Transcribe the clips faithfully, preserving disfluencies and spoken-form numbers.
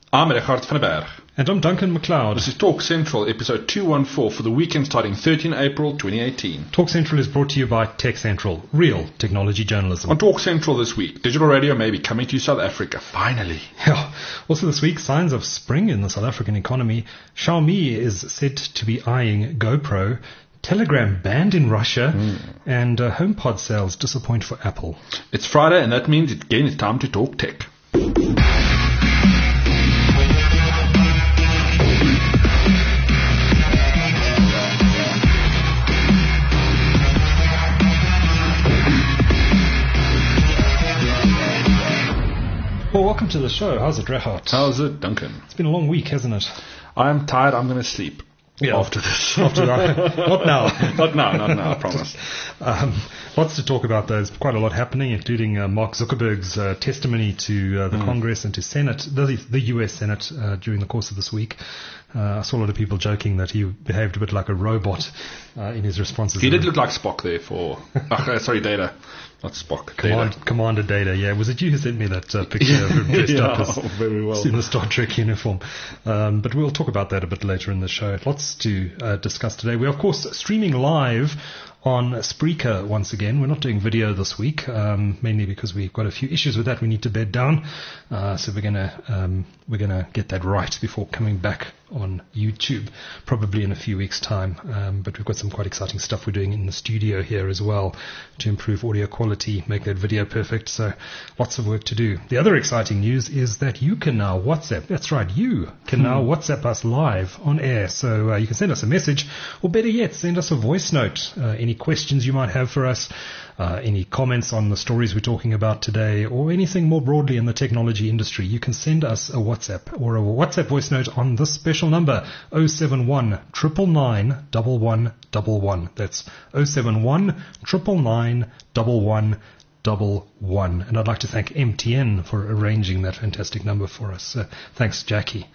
I'm Richard van der Berg. And I'm Duncan McLeod. This is Talk Central, episode two fourteen for the weekend starting thirteenth April twenty eighteen. Talk Central is brought to you by Tech Central, real technology journalism. On Talk Central this week, digital radio may be coming to South Africa, finally. Yeah. Also this week, signs of spring in the South African economy. Xiaomi is said to be eyeing GoPro. Telegram banned in Russia, mm. and uh, HomePod sales disappoint for Apple. It's Friday, and that means again it's time to talk tech. Well, welcome to the show. How's it, Rehat? How's it, Duncan? It's been a long week, hasn't it? I'm tired. I'm going to sleep. Yeah. After this. After that. Not now. not now, not now, I promise. Um, lots to talk about. There's quite a lot happening, including uh, Mark Zuckerberg's uh, testimony to uh, the mm. Congress and to Senate, the, the U S Senate, uh, during the course of this week. Uh, I saw a lot of people joking that he behaved a bit like a robot uh, in his responses. He did look like Spock there for... uh, sorry, Data. Not Spock. Command, Data. Commander Data, yeah. Was it you who sent me that uh, picture of him dressed yeah, up as, very well. in the Star Trek uniform? Um, but we'll talk about that a bit later in the show. Lots to uh, discuss today. We're, of course, streaming live on Spreaker once again. We're not doing video this week, um, mainly because we've got a few issues with that we need to bed down. Uh, so we're gonna um, we're gonna get that right before coming back on YouTube, probably in a few weeks' time. Um, but we've got some quite exciting stuff we're doing in the studio here as well to improve audio quality, make that video perfect. So lots of work to do. The other exciting news is that you can now WhatsApp. That's right, you can hmm. now WhatsApp us live on air. So uh, you can send us a message, or better yet, send us a voice note. Uh, any questions you might have for us, uh, any comments on the stories we're talking about today, or anything more broadly in the technology industry, you can send us a WhatsApp or a WhatsApp voice note on this special number, oh seven one, nine nine nine, one one one one. That's oh seven one, nine nine nine, one one one one. And I'd like to thank M T N for arranging that fantastic number for us. Uh, thanks, Jackie.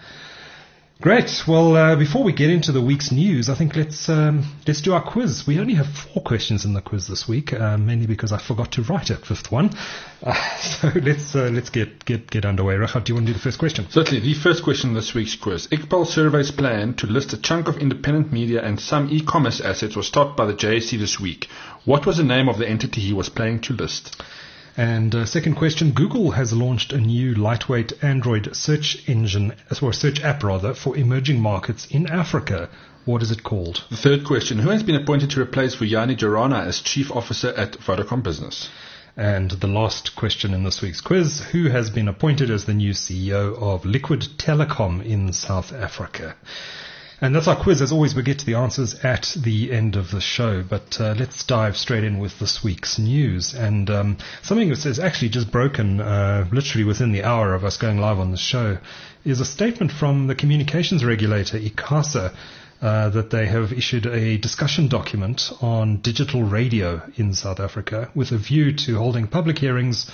Great. Well, uh, before we get into the week's news, I think let's um, let's do our quiz. We only have four questions in the quiz this week, uh, mainly because I forgot to write a fifth one. Uh, so let's uh, let's get get get underway. Rachel, do you want to do the first question? Certainly. The first question in this week's quiz: Iqbal Survey's plan to list a chunk of independent media and some e-commerce assets was stopped by the J S E this week. What was the name of the entity he was planning to list? And uh, second question, Google has launched a new lightweight Android search engine, or search app rather, for emerging markets in Africa. What is it called? The third question, who has been appointed to replace Vuyani Jarana as Chief Officer at Vodacom Business? And the last question in this week's quiz, who has been appointed as the new C E O of Liquid Telecom in South Africa? And that's our quiz. As always, we get to the answers at the end of the show. But uh, let's dive straight in with this week's news. And um, something that has actually just broken uh, literally within the hour of us going live on the show is a statement from the communications regulator, ICASA, uh, that they have issued a discussion document on digital radio in South Africa with a view to holding public hearings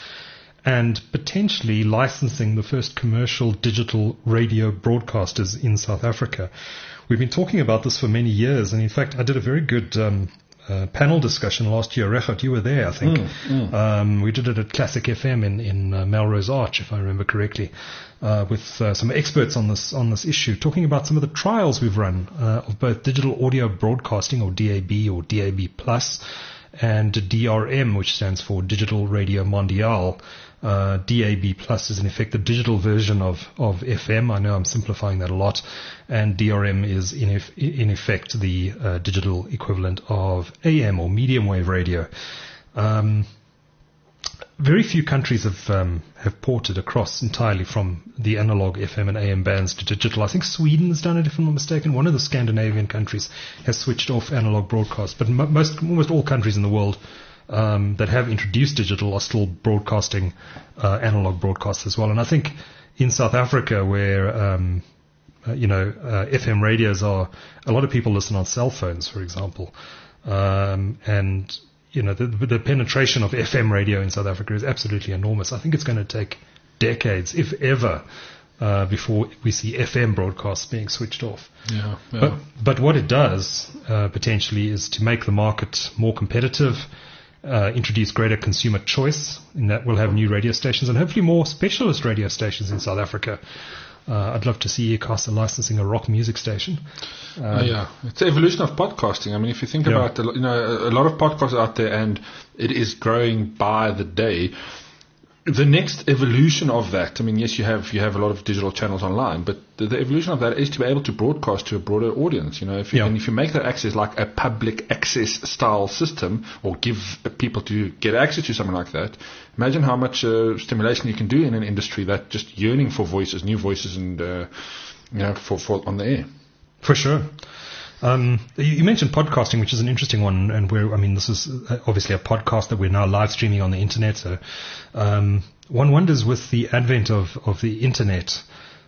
and potentially licensing the first commercial digital radio broadcasters in South Africa. We've been talking about this for many years, and in fact, I did a very good um, uh, panel discussion last year. Rehat, you were there, I think. Mm, mm. Um, we did it at Classic F M in, in uh, Melrose Arch, if I remember correctly, uh, with uh, some experts on this on this issue, talking about some of the trials we've run uh, of both digital audio broadcasting, or D A B or D A B plus, and D R M, which stands for Digital Radio Mondiale. Uh, D A B plus is in effect the digital version of, of F M. I know I'm simplifying that a lot. And D R M is in, eff- in effect the uh, digital equivalent of A M or medium wave radio. Um, very few countries have um, have ported across entirely from the analog F M and A M bands to digital. I think Sweden's done it, if I'm not mistaken. One of the Scandinavian countries has switched off analog broadcast, but m- most almost all countries in the world Um, that have introduced digital are still broadcasting uh, analog broadcasts as well. And I think in South Africa, where um, uh, you know uh, F M radios are, a lot of people listen on cell phones, for example, um, and you know the, the penetration of F M radio in South Africa is absolutely enormous. I think it's going to take decades, if ever, uh, before we see F M broadcasts being switched off. Yeah, yeah. But but what it does uh, potentially is to make the market more competitive. Uh, introduce greater consumer choice, in that we'll have new radio stations and hopefully more specialist radio stations in South Africa. Uh, I'd love to see Aircaster licensing a rock music station. Um, oh, yeah, it's the evolution of podcasting. I mean, if you think Yeah. about the, you know a lot of podcasts out there, and it is growing by the day. The next evolution of that, I mean, yes, you have you have a lot of digital channels online, but the, the evolution of that is to be able to broadcast to a broader audience. You know, if you Yeah. and if you make that access like a public access style system, or give people to get access to something like that, imagine how much uh, stimulation you can do in an industry that just yearning for voices, new voices, and uh, you know, for, for on the air. For sure. Um, you you mentioned podcasting, which is an interesting one, and we're, I mean, this is uh, obviously a podcast that we're now live streaming on the internet. So, um, one wonders with the advent of, of the internet,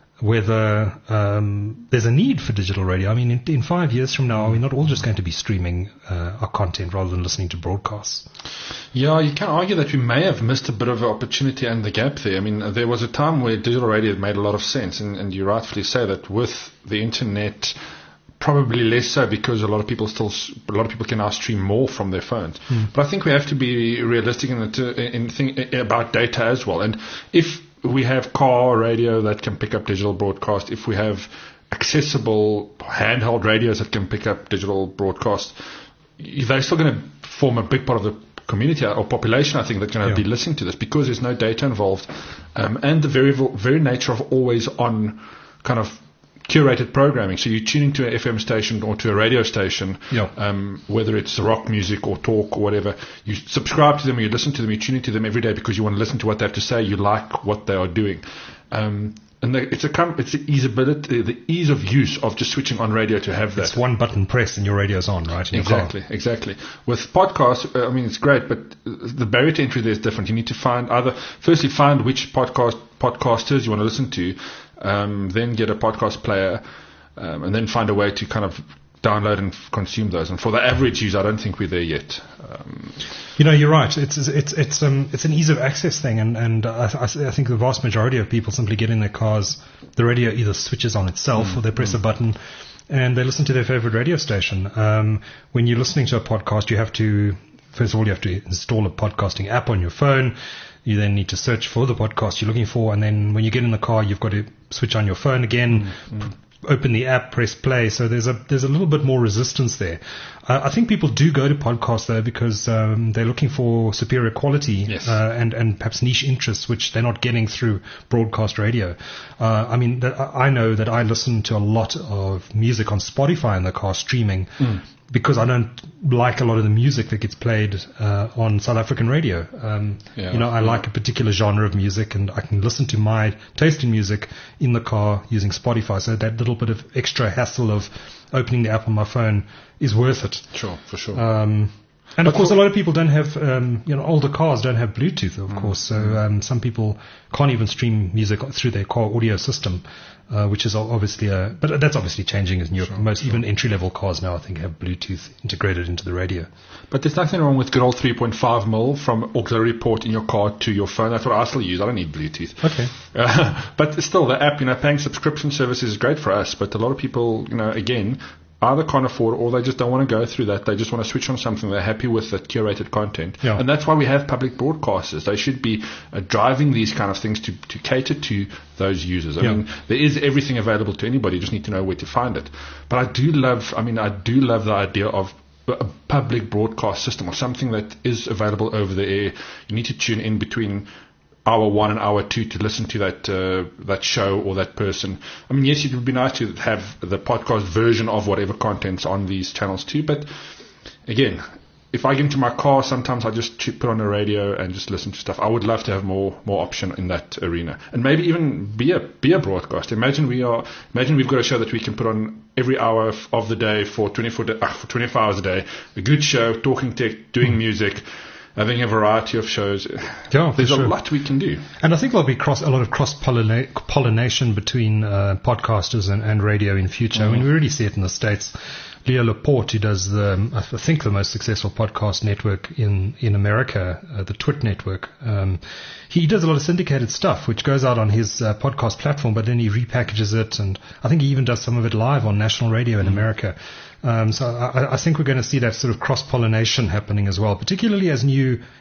whether um, there's a need for digital radio. I mean, in, in five years from now, are we not all just going to be streaming uh, our content rather than listening to broadcasts? Yeah, you can argue that we may have missed a bit of an opportunity and the gap there. I mean, there was a time where digital radio made a lot of sense, and, and you rightfully say that with the internet. Probably less so, because a lot of people still, a lot of people can now stream more from their phones. Mm. But I think we have to be realistic in, the, in think about data as well. And if we have car radio that can pick up digital broadcast, if we have accessible handheld radios that can pick up digital broadcast, they're still going to form a big part of the community or population, I think, that's going to yeah. be listening to this, because there's no data involved, um, and the very very nature of always on kind of curated programming. So you're tuning to an F M station or to a radio station, yeah. um, whether it's rock music or talk or whatever. You subscribe to them, or you listen to them, you're tuning to them every day because you want to listen to what they have to say. You like what they are doing. Um, and the, it's a it's the easeability, the ease of use of just switching on radio to have that. It's one button press and your radio's on, right? In exactly, your car. exactly. With podcasts, uh, I mean, it's great, but the barrier to entry there is different. You need to find either, firstly, find which podcast podcasters you want to listen to. Um, then get a podcast player, um, and then find a way to kind of download and f- consume those. And for the average user, I don't think we're there yet. Um, you know, you're right. It's it's it's um it's an ease of access thing, and and I, I think the vast majority of people simply get in their cars, the radio either switches on itself mm, or they press mm. a button, and they listen to their favorite radio station. Um, when you're listening to a podcast, you have to first of all you have to install a podcasting app on your phone. You then need to search for the podcast you're looking for, and then when you get in the car, you've got to switch on your phone again, mm-hmm. p- open the app, press play. So there's a there's a little bit more resistance there. Uh, I think people do go to podcasts though because um, they're looking for superior quality yes. uh, and and perhaps niche interests which they're not getting through broadcast radio. Uh, I mean, that, I know that I listen to a lot of music on Spotify in the car streaming. Mm. Because I don't like a lot of the music that gets played uh, on South African radio. Um, yeah, you know, I yeah. like a particular genre of music, and I can listen to my taste in music in the car using Spotify. So that little bit of extra hassle of opening the app on my phone is worth it. Sure, for sure. Um, and of course, a lot of people don't have, um, you know, older cars don't have Bluetooth, of mm. course. So um, some people can't even stream music through their car audio system, uh, which is obviously a, but that's obviously changing as new. Sure, most sure. even entry level cars now, I think, have Bluetooth integrated into the radio. But there's nothing wrong with good old three point five mil from auxiliary port in your car to your phone. That's what I still use. I don't need Bluetooth. Okay. Uh, but still, the app, you know, paying subscription services is great for us. But a lot of people, you know, again, either can't afford or they just don't want to go through that. They just want to switch on something. They're happy with the curated content. Yeah. And that's why we have public broadcasters. They should be uh, driving these kind of things to, to cater to those users. I yeah. mean, there is everything available to anybody. You just need to know where to find it. But I do love, I mean, I do love the idea of a public broadcast system or something that is available over the air. You need to tune in between hour one and hour two to listen to that uh, that show or that person. I mean, yes, it would be nice to have the podcast version of whatever content's on these channels too. But again, if I get into my car, sometimes I just put on the radio and just listen to stuff. I would love to have more more option in that arena, and maybe even be a be a broadcast. Imagine we are. Imagine we've got a show that we can put on every hour of, of the day for twenty-four de- uh, for twenty-four hours a day. A good show, talking tech, doing mm. music. Having a variety of shows. Yeah, there's sure. a lot we can do. And I think there'll be cross, a lot of cross-pollination between uh, podcasters and, and radio in future. Mm. I mean, we already see it in the States. Leo Laporte, who does the, I think, the most successful podcast network in, in America, uh, the Twit network, um, he does a lot of syndicated stuff, which goes out on his uh, podcast platform, but then he repackages it, and I think he even does some of it live on national radio in mm. America. Um, so I, I think we're going to see that sort of cross-pollination happening as well, particularly as new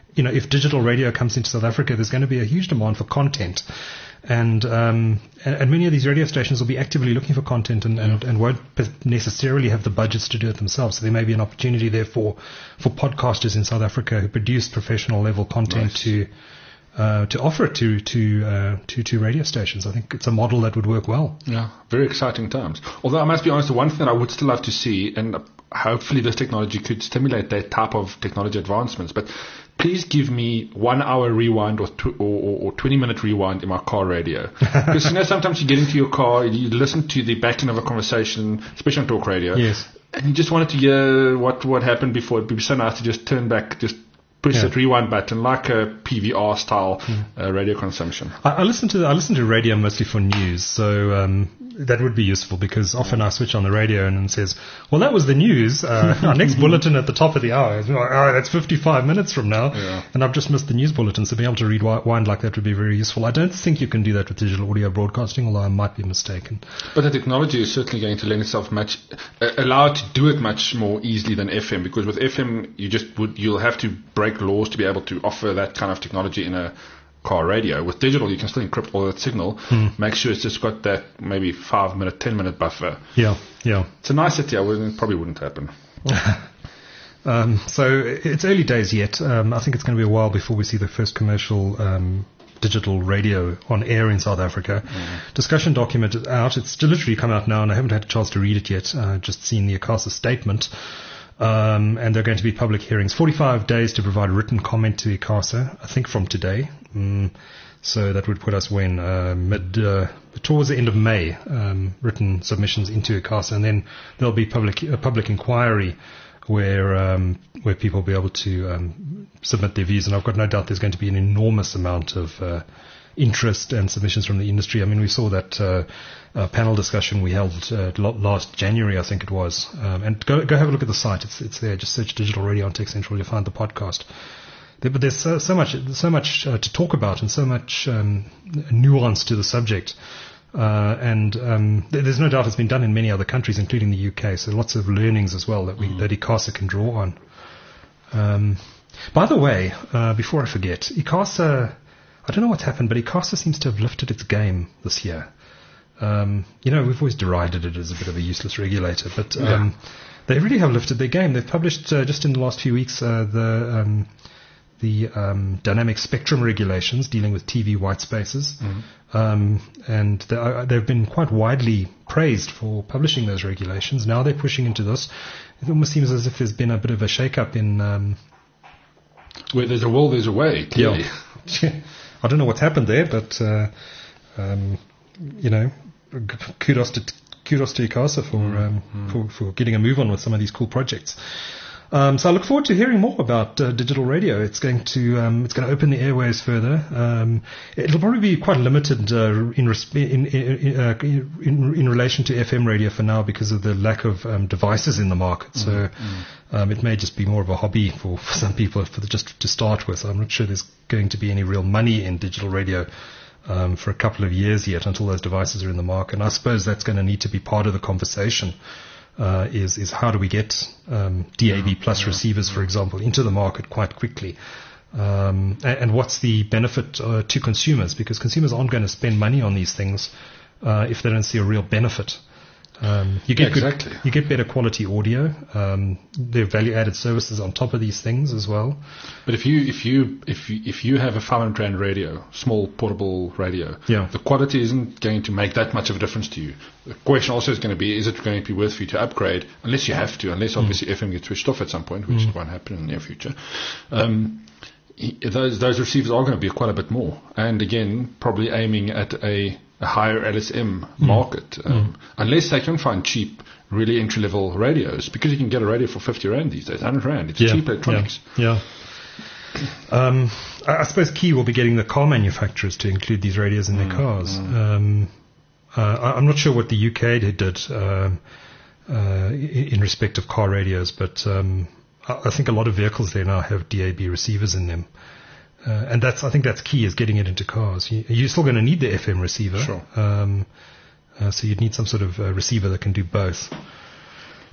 you know, if digital radio comes into South Africa, there's going to be a huge demand for content. And, um, and and many of these radio stations will be actively looking for content and, and, and won't necessarily have the budgets to do it themselves. So there may be an opportunity there for, for podcasters in South Africa who produce professional level content Nice. to uh, to offer it to to, uh, to to radio stations. I think it's a model that would work well. Yeah, very exciting times. Although I must be honest, the one thing that I would still love to see, and hopefully this technology could stimulate that type of technology advancements, but please give me one hour rewind or, tw- or, or twenty minute rewind in my car radio. Because, you know, sometimes you get into your car, you listen to the back end of a conversation, especially on talk radio. Yes. And you just wanted to hear what, what happened before. It'd be so nice to just turn back, just push Yeah. that rewind button like a P V R style uh, radio consumption. I, I listen to I listen to radio mostly for news, so um, that would be useful because often I switch on the radio and it says, "Well, that was the news. Uh, our next bulletin at the top of the hour." It's like, "Oh, that's fifty-five minutes from now," Yeah. and I've just missed the news bulletin. So being able to rewind like that would be very useful. I don't think you can do that with digital audio broadcasting, although I might be mistaken. But the technology is certainly going to lend itself much, uh, allow it to do it much more easily than F M, because with F M you just would, you'll have to break laws to be able to offer that kind of technology in a car radio. With digital, you can still encrypt all that signal, make sure it's just got that maybe five minute, ten minute buffer. Yeah, yeah. It's a nice city. I wouldn't, probably wouldn't happen. Um, so it's early days yet. Um, I think it's going to be a while before we see the first commercial um, digital radio on air in South Africa. Mm. Discussion document is out. It's literally come out now, and I haven't had a chance to read it yet. Uh, just seen the ICASA statement. Um, and there are going to be public hearings. forty-five days to provide written comment to ICASA, I think from today. Mm, so that would put us when? Uh, mid, uh, towards the end of May, um, written submissions into ICASA. And then there'll be public, a public inquiry where, um, where people will be able to, um, submit their views. And I've got no doubt there's going to be an enormous amount of, uh, interest and submissions from the industry. I mean, we saw that, uh, Uh, panel discussion we held uh, last January, I think it was. Um, and go go have a look at the site. It's it's there. Just search Digital Radio on Tech Central. You'll find the podcast. There, but there's so, so much so much uh, to talk about and so much um, nuance to the subject. Uh, and um, there's no doubt it's been done in many other countries, including the U K. So lots of learnings as well that we mm. that ICASA can draw on. Um, by the way, uh, before I forget, ICASA, I don't know what's happened, but ICASA seems to have lifted its game this year. Um, you know, we've always derided it as a bit of a useless regulator, but um, yeah. they really have lifted their game. They've published uh, just in the last few weeks uh, the um, the um, dynamic spectrum regulations dealing with T V white spaces, mm-hmm. um, and they are, they've been quite widely praised for publishing those regulations. Now they're pushing into this. It almost seems as if there's been a bit of a shake-up in... Um, Where there's a will, there's a way, clearly. Yeah. I don't know what's happened there, but, uh, um, you know... Kudos to kudos to ICASA for, mm, um, mm. for for getting a move on with some of these cool projects. Um, so I look forward to hearing more about uh, digital radio. It's going to um, it's going to open the airways further. Um, it'll probably be quite limited uh, in, resp- in, in, uh, in in relation to F M radio for now because of the lack of um, devices in the market. So mm, mm. Um, it may just be more of a hobby for, for some people for the, just to start with. I'm not sure there's going to be any real money in digital radio. Um, for a couple of years yet until those devices are in the market. And I suppose that's going to need to be part of the conversation uh, is, is how do we get um, D A B plus yeah, receivers, yeah. for example, into the market quite quickly. Um, and, and what's the benefit uh, to consumers? Because consumers aren't going to spend money on these things uh, if they don't see a real benefit. Um, you get yeah, exactly. good, you get better quality audio. Um, there are value-added services on top of these things as well. But if you if you if you, if you have a five hundred rand radio, small portable radio, yeah. the quality isn't going to make that much of a difference to you. The question also is going to be: is it going to be worth for you to upgrade? Unless you have to, unless obviously mm. F M gets switched off at some point, which mm. won't happen in the near future. Um, those those receivers are going to be quite a bit more, and again, probably aiming at a a higher L S M market, mm. Um, mm. unless they can find cheap, really entry-level radios, because you can get a radio for fifty rand these days, one hundred rand. It's yeah, cheap electronics. Yeah. yeah. Um, I, I suppose key will be getting the car manufacturers to include these radios in mm. their cars. Mm. Um, uh, I, I'm not sure what the U K did um, uh, in, in respect of car radios, but um, I, I think a lot of vehicles there now have D A B receivers in them. Uh, and that's, I think that's key, is getting it into cars. You, you're still going to need the F M receiver. Sure. Um, uh, so you'd need some sort of uh, receiver that can do both.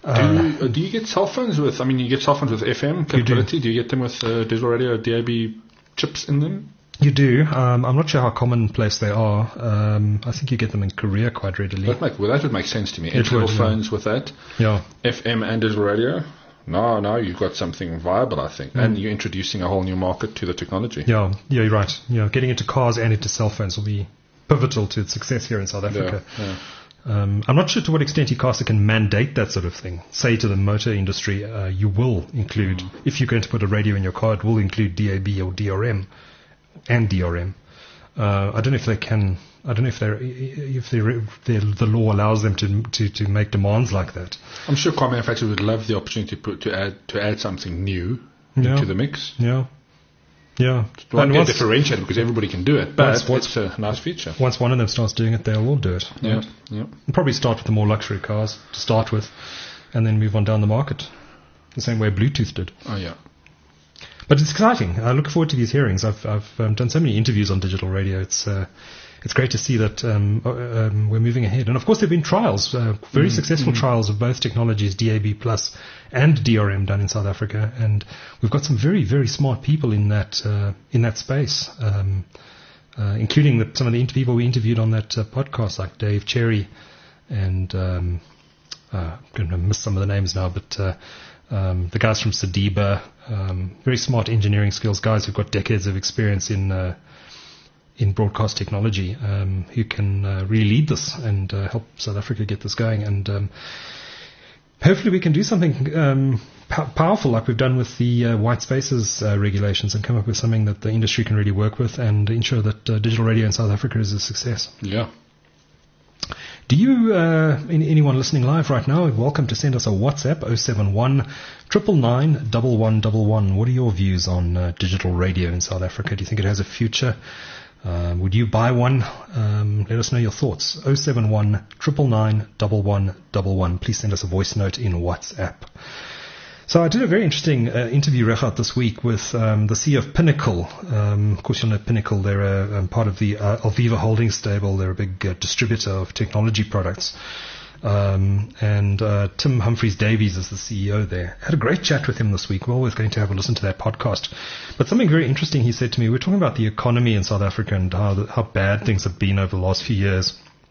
Do you, uh, do you get cell phones with, I mean, you get cell phones with F M capability. Do. do you get them with uh, digital radio D A B chips in them? You do. Um, I'm not sure how commonplace they are. Um, I think you get them in Korea quite readily. That, make, well, that would make sense to me. Entry-level phones yeah. with that. Yeah. F M and digital radio. No, no, you've got something viable, I think. Mm. And you're introducing a whole new market to the technology. Yeah, yeah, you're right. Yeah, getting into cars and into cell phones will be pivotal to its success here in South Africa. Yeah, yeah. Um, I'm not sure to what extent ICASA can mandate that sort of thing. Say to the motor industry, uh, you will include, mm. if you're going to put a radio in your car, it will include D A B or D R M and D R M. Uh, I don't know if they can. I don't know if they're if they're, they're, the law allows them to, to to make demands like that. I'm sure car manufacturers would love the opportunity to put to add to add something new yeah. to the mix. Yeah. Yeah. It won't be a differentiator because everybody can do it, but once, it's a nice feature. Once one of them starts doing it, they'll all do it. Yeah, right? yeah. We'll probably start with the more luxury cars to start with, and then move on down the market, the same way Bluetooth did. Oh, yeah. But it's exciting. I look forward to these hearings. I've I've um, done so many interviews on digital radio. It's uh, it's great to see that um, um, we're moving ahead. And of course, there have been trials, uh, very mm, successful mm. trials of both technologies, D A B plus and D R M, done in South Africa. And we've got some very, very smart people in that uh, in that space, um, uh, including the, some of the inter- people we interviewed on that uh, podcast, like Dave Cherry, and um, uh, I'm going to miss some of the names now, but uh, um, the guys from Sadiba, um, very smart engineering skills guys who've got decades of experience in. Uh, in broadcast technology, um, who can uh, really lead this and uh, help South Africa get this going. And um, hopefully we can do something um, p- powerful like we've done with the uh, white spaces uh, regulations and come up with something that the industry can really work with and ensure that uh, digital radio in South Africa is a success. Yeah. Do you, uh, anyone listening live right now, welcome to send us a WhatsApp, oh seven one, nine nine nine, one one one one. What are your views on uh, digital radio in South Africa? Do you think it has a future? Um, would you buy one? Um, let us know your thoughts. oh seven one, nine nine nine, one one one one. Please send us a voice note in WhatsApp. So I did a very interesting uh, interview, Regardt, this week with um, the C E O of Pinnacle. Um, of course, you'll know Pinnacle. They're a, um, part of the uh, Alviva Holdings stable. They're a big uh, distributor of technology products. Um, and uh, Tim Humphreys-Davies is the C E O there. I had a great chat with him this week. We're always going to have a listen to that podcast. But something very interesting he said to me, we're talking about the economy in South Africa and how the, how bad things have been over the last few years.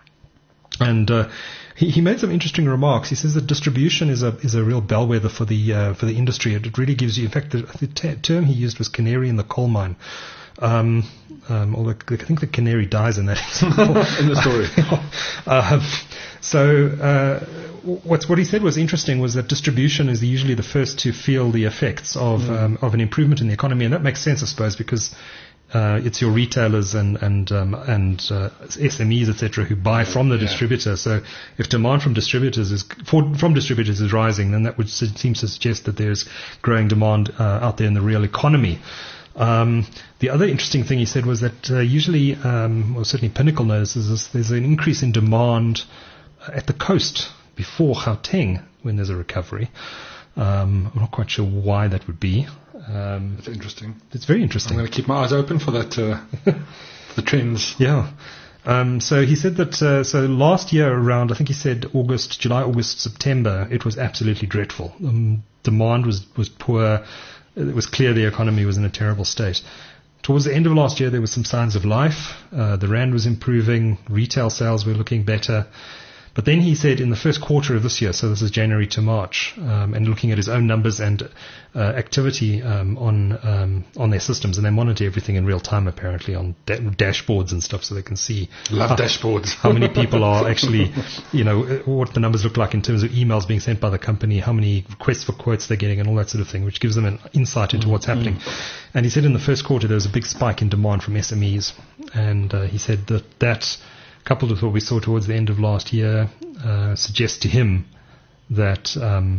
And uh, he, he made some interesting remarks. He says that distribution is a is a real bellwether for the uh, for the industry. It, it really gives you, in fact, the, the t- term he used was canary in the coal mine. Um, um, although I think the canary dies in that example. in the story. um, so uh, what's, what he said was interesting was that distribution is usually the first to feel the effects of mm. um, of an improvement in the economy, and that makes sense, I suppose, because uh, it's your retailers and and um, and uh, S M Es, et cetera, who buy from the yeah. distributor. So if demand from distributors is for, from distributors is rising, then that would seem to suggest that there's growing demand uh, out there in the real economy. Um, the other interesting thing he said was that uh, usually, um, well, certainly Pinnacle notices this, there's an increase in demand at the coast before Gauteng when there's a recovery. Um, I'm not quite sure why that would be. Um, That's interesting. It's very interesting. I'm going to keep my eyes open for that, uh, the trends. Yeah. Um, so he said that, uh, so last year around, I think he said August, July, August, September, it was absolutely dreadful. Um, demand was, was poor. It was clear the economy was in a terrible state. Towards the end of last year, there were some signs of life. Uh, the rand was improving. Retail sales were looking better. But then he said in the first quarter of this year, so this is January to March, um, and looking at his own numbers and uh, activity um, on um, on their systems, and they monitor everything in real time apparently on da- dashboards and stuff, so they can see Love how, dashboards. how many people are actually, you know, what the numbers look like in terms of emails being sent by the company, how many requests for quotes they're getting, and all that sort of thing, which gives them an insight into mm-hmm. what's happening. And he said in the first quarter there was a big spike in demand from S M Es, and uh, he said that that, coupled with what we saw towards the end of last year, uh, suggests to him that um,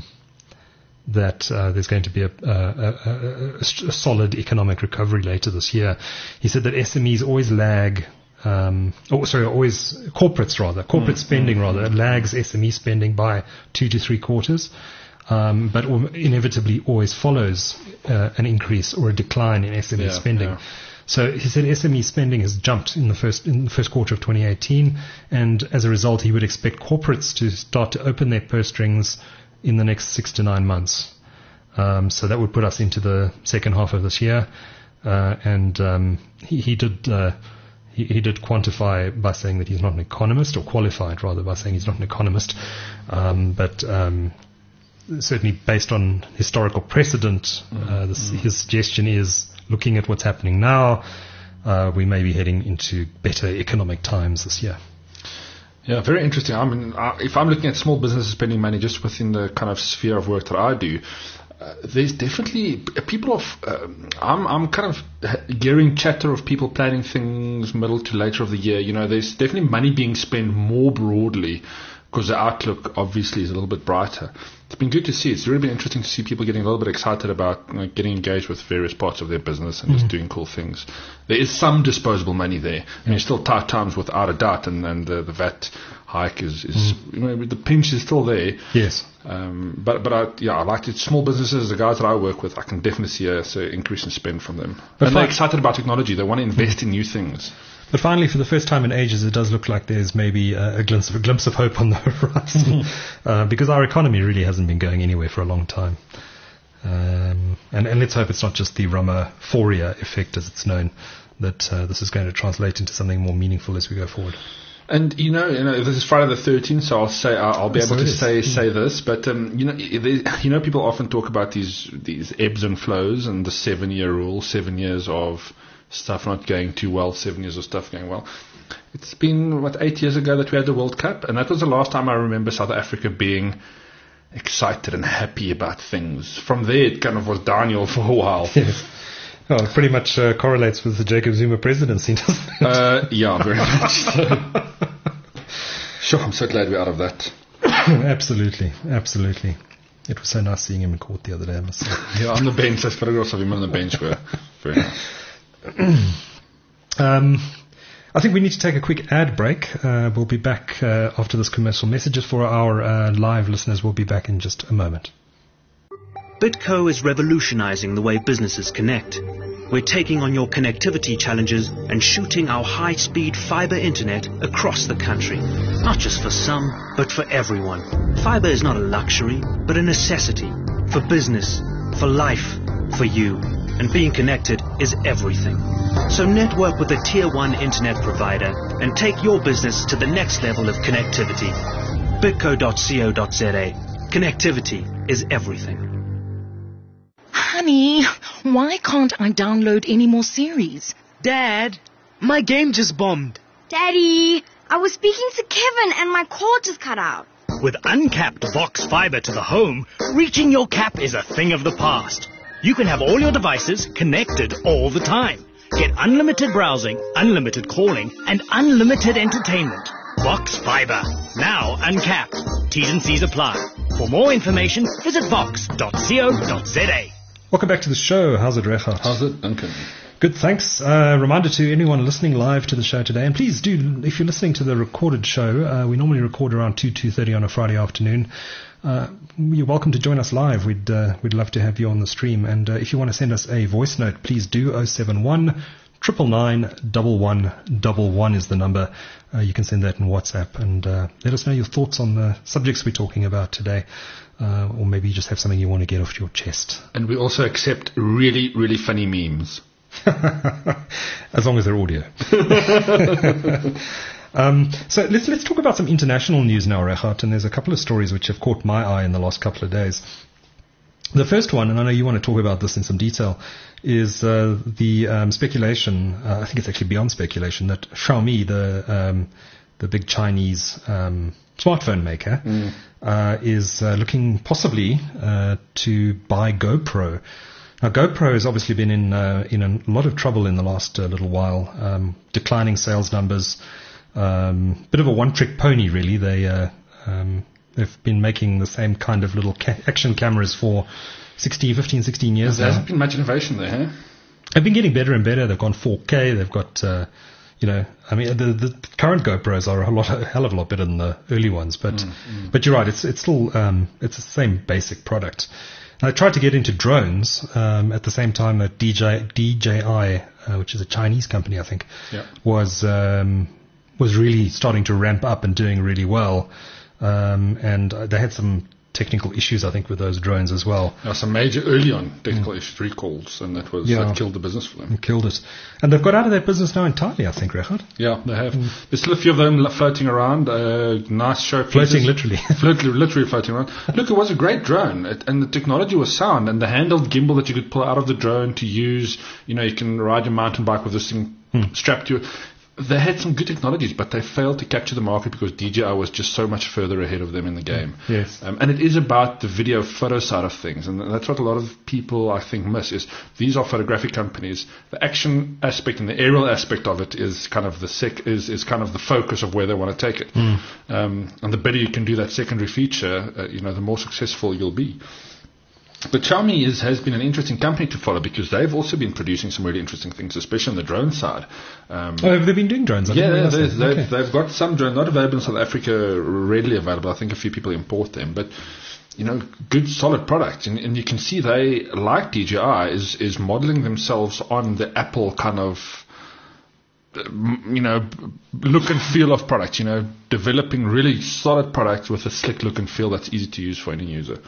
that uh, there's going to be a, a, a, a, a solid economic recovery later this year. He said that S M Es always lag, um, oh, sorry, always corporates rather, corporate mm, spending mm, rather, it lags S M E spending by two to three quarters. Um, but inevitably always follows uh, an increase or a decline in S M E yeah, spending. Yeah. So he said S M E spending has jumped in the first in the first quarter of twenty eighteen, and as a result, he would expect corporates to start to open their purse strings in the next six to nine months. Um, so that would put us into the second half of this year. Uh, and um, he, he did uh, he, he did quantify by saying that he's not an economist, or qualified rather by saying he's not an economist. Um, but um, certainly based on historical precedent, uh, this, his suggestion is, looking at what's happening now, uh, we may be heading into better economic times this year. Yeah, very interesting. I mean, uh, if I'm looking at small businesses spending money just within the kind of sphere of work that I do, uh, there's definitely people of. Um, I'm I'm kind of hearing chatter of people planning things middle to later of the year. You know, there's definitely money being spent more broadly because the outlook obviously is a little bit brighter. It's been good to see. It's really been interesting to see people getting a little bit excited about, you know, getting engaged with various parts of their business and mm. just doing cool things. There is some disposable money there. I mean, still tight times without a doubt, and, and the, the V A T hike is, is mm. you know, the pinch is still there. Yes. Um, but but I, yeah, I like it. Small businesses, the guys that I work with, I can definitely see a, see an increase in spend from them. But and they're excited about technology. They want to invest mm. in new things. But finally, for the first time in ages, it does look like there's maybe a, a glimpse of a glimpse of hope on the horizon, uh, because our economy really hasn't been going anywhere for a long time. Um, and, and let's hope it's not just the Ramaphoria effect, as it's known, that uh, this is going to translate into something more meaningful as we go forward. And you know, you know, this is Friday the thirteenth, so I'll say I'll, I'll be able so to say say this. But um, you know, you know, people often talk about these these ebbs and flows and the seven year rule, seven years of stuff not going too well, seven years of stuff going well. It's been, what, eight years ago that we had the World Cup, and that was the last time I remember South Africa being excited and happy about things. From there, it kind of was downhill for a while. Yes. Well, it pretty much uh, correlates with the Jacob Zuma presidency, doesn't it? Uh, yeah, very much so. Sure, I'm so glad we're out of that. Absolutely, absolutely. It was so nice seeing him in court the other day, I must say. Yeah, on the bench. Those photographs of him on the bench were very nice. um, I think we need to take a quick ad break. Uh, we'll be back uh, after this commercial messages. For our uh, live listeners, we'll be back in just a moment. Bitco is revolutionizing the way businesses connect. We're taking on your connectivity challenges and shooting our high-speed fiber internet across the country. Not just for some, but for everyone. Fiber is not a luxury, but a necessity. For business, for life, for you. And being connected is everything. So network with a tier one internet provider and take your business to the next level of connectivity. bitco dot co dot za. Connectivity is everything. Honey, why can't I download any more series? Dad, my game just bombed. Daddy, I was speaking to Kevin and my cord just cut out. With uncapped Vox Fiber to the home, reaching your cap is a thing of the past. You can have all your devices connected all the time. Get unlimited browsing, unlimited calling, and unlimited entertainment. Vox Fiber. Now uncapped. T's and C's apply. For more information, visit vox dot co dot za. Welcome back to the show. How's it, Recha? How's it, Duncan? Good, thanks. Uh, reminder to anyone listening live to the show today, and please do, if you're listening to the recorded show, uh, we normally record around two, two thirty on a Friday afternoon. Uh, you're welcome to join us live. We'd uh, we'd love to have you on the stream. And uh, if you want to send us a voice note, please do. oh seven one, nine nine nine, one one one one is the number. Uh, you can send that in WhatsApp and uh, let us know your thoughts on the subjects we're talking about today. Uh, or maybe you just have something you want to get off your chest. And we also accept really, really funny memes. As long as they're audio. Um, so let's let's talk about some international news now, Reichardt, and there's a couple of stories which have caught my eye in the last couple of days. The first one, and I know you want to talk about this in some detail, is uh, the um, speculation, uh, I think it's actually beyond speculation, that Xiaomi, the um, the big Chinese um, smartphone maker, mm. uh, is uh, looking possibly uh, to buy GoPro. Now, GoPro has obviously been in uh, in a lot of trouble in the last uh, little while, um, declining sales numbers. Um, bit of a one-trick pony, really. They uh, um, they've been making the same kind of little ca- action cameras for sixteen, fifteen, sixteen years. There now. hasn't been much innovation there, huh? They've been getting better and better. They've gone four K. They've got, uh, you know, I mean, the, the current GoPros are a lot, a hell of a lot better than the early ones. But mm, mm. but you're right. It's it's still um, it's the same basic product. I tried to get into drones um, at the same time that D J, D J I, uh, which is a Chinese company, I think, yeah. was um, was really starting to ramp up and doing really well. Um, and they had some technical issues, I think, with those drones as well. There were some major early on technical mm. issues, recalls, and that was yeah. that killed the business for them. It killed it. And they've got out of that business now entirely, I think, Regardt. Yeah, they have. Mm. There's still a few of them floating around. Uh, nice show pieces. Floating, literally. literally. Literally floating around. Look, it was a great drone, it, and the technology was sound, and the handheld gimbal that you could pull out of the drone to use, you know, you can ride your mountain bike with this thing mm. strapped to you. They had some good technologies, but they failed to capture the market because D J I was just so much further ahead of them in the game. Yes. Um, and it is about the video photo side of things, and that's what a lot of people, I think, miss, is these are photographic companies. The action aspect and the aerial aspect of it is kind of the sec- is, is kind of the focus of where they want to take it. Mm. Um, and the better you can do that secondary feature, uh, you know, the more successful you'll be. But Xiaomi is, has been an interesting company to follow because they've also been producing some really interesting things, especially on the drone side. Um, oh, have they been doing drones? I yeah, they, they've, okay. they've got some drones, not available in South Africa, readily available. I think a few people import them, but you know, good solid products. And, and you can see they, like D J I, is is modeling themselves on the Apple kind of, you know, look and feel of products. You know, developing really solid products with a slick look and feel that's easy to use for any user.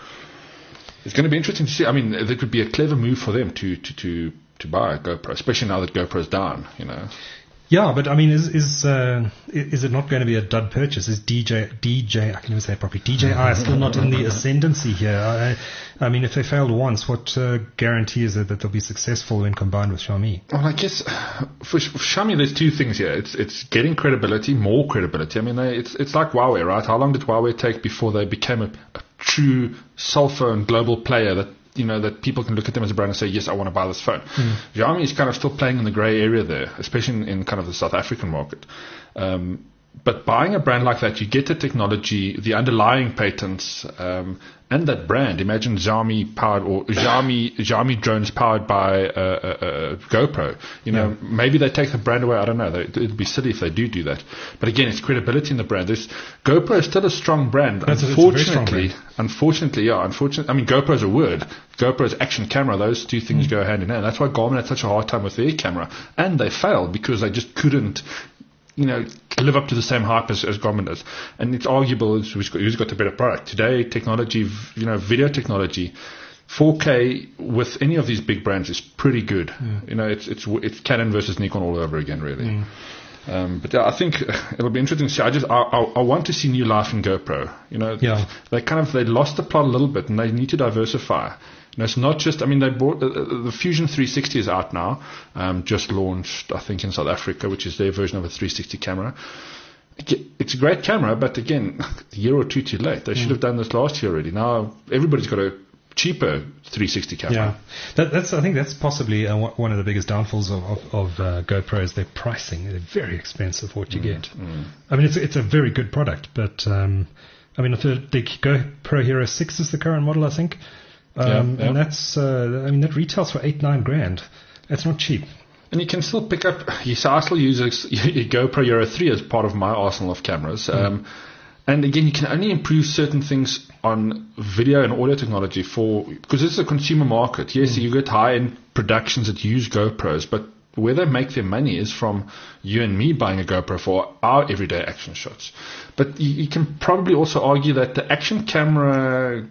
It's going to be interesting to see. I mean, it would be a clever move for them to, to, to, to buy a GoPro, especially now that GoPro's down, you know. Yeah, but I mean, is is uh, is it not going to be a dud purchase? Is D J D J I can never say it properly. D J I still not in the ascendancy here? I, I mean, if they failed once, what uh, guarantee is it that they'll be successful when combined with Xiaomi? Well, I guess for, for Xiaomi, there's two things here. It's it's getting credibility, more credibility. I mean, they, it's it's like Huawei, right? How long did Huawei take before they became a, a true cell phone global player that, you know, that people can look at them as a brand and say, yes, I want to buy this phone. Mm. Xiaomi is kind of still playing in the grey area there, especially in, in kind of the South African market. Um, but buying a brand like that, you get the technology, the underlying patents, um, and that brand. Imagine Xiaomi powered or Xiaomi Xiaomi drones powered by a, a, a GoPro. You know, yeah. maybe they take the brand away. I don't know. They, it'd be silly if they do do that. But again, it's credibility in the brand. There's, GoPro is still a strong brand. That's unfortunately, a, strong brand. unfortunately, yeah. Unfortunately, I mean, GoPro is a word. GoPro is action camera. Those two things mm. go hand in hand. That's why Garmin had such a hard time with their camera, and they failed because they just couldn't, you know, live up to the same hype as, as Garmin does. And it's arguable who's got, who's got the better product. Today, technology, you know, video technology, four K with any of these big brands is pretty good. Mm. You know, it's it's it's Canon versus Nikon all over again, really. Mm. Um, but yeah, I think it'll be interesting to see. I just I, I, I want to see new life in GoPro. You know, yeah. they kind of they lost the plot a little bit, and they need to diversify. You know, it's not just. I mean, they bought uh, the Fusion three sixty is out now, um, just launched, I think, in South Africa, which is their version of a three sixty camera. It's a great camera, but again, a year or two too late. They should mm. have done this last year already. Now everybody's got a cheaper three sixty camera. Yeah, that, that's. I think that's possibly uh, one of the biggest downfalls of, of, of uh, GoPro is their pricing. They're very expensive for what you mm. get. Mm. I mean, it's it's a very good product, but um, I mean, the, the GoPro Hero six is the current model, I think. Um, yeah, yeah. And that's, uh, I mean, that retails for eight, nine grand. That's not cheap. And you can still pick up, yes, I still use a, a GoPro Hero three as part of my arsenal of cameras. Mm. Um, and again, you can only improve certain things on video and audio technology for, because this is a consumer market. Yes, mm. you get high-end productions that use GoPros, but where they make their money is from you and me buying a GoPro for our everyday action shots. But you, you can probably also argue that the action camera,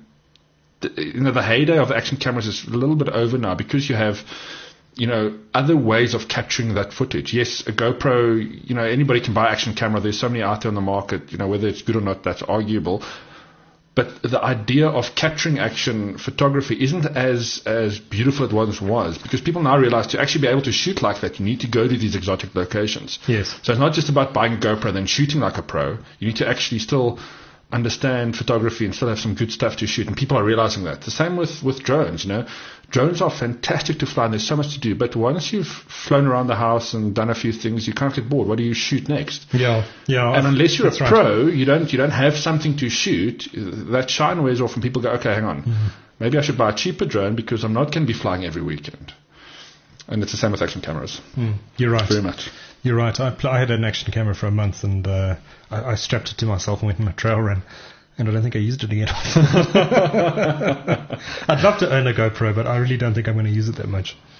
you know, the heyday of action cameras is a little bit over now because you have, you know, other ways of capturing that footage. Yes, a GoPro, you know, anybody can buy an action camera. There's so many out there on the market, you know, whether it's good or not, that's arguable. But the idea of capturing action photography isn't as, as beautiful as it once was, because people now realize to actually be able to shoot like that, you need to go to these exotic locations. Yes. So it's not just about buying a GoPro and then shooting like a pro. You need to actually still understand photography and still have some good stuff to shoot, and people are realizing that. The same with, with drones, you know. Drones are fantastic to fly and there's so much to do, but once you've flown around the house and done a few things, you kind of get bored. What do you shoot next? Yeah, yeah. And unless you're a right. pro, you don't you don't have something to shoot, that shine wears off and people go, okay, hang on. Mm-hmm. Maybe I should buy a cheaper drone because I'm not going to be flying every weekend. And it's the same with action cameras. Mm, you're right. Very much. You're right. I, pl- I had an action camera for a month, and uh, I, I strapped it to myself and went on a trail run, and I don't think I used it again. I'd love to own a GoPro, but I really don't think I'm going to use it that much.